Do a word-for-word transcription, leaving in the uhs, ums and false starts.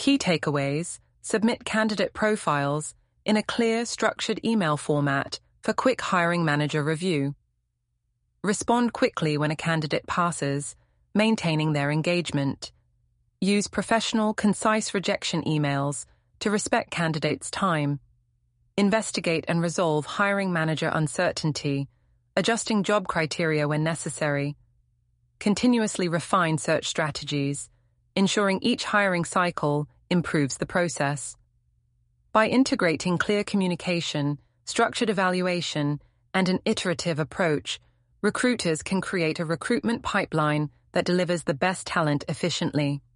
Key takeaways: submit candidate profiles in a clear, structured email format for quick hiring manager review. Respond quickly when a candidate passes, maintaining their engagement. Use professional, concise rejection emails to respect candidates' time. Investigate and resolve hiring manager uncertainty, adjusting job criteria when necessary. Continuously refine search strategies, ensuring each hiring cycle improves the process. By integrating clear communication, structured evaluation, and an iterative approach, recruiters can create a recruitment pipeline that delivers the best talent efficiently.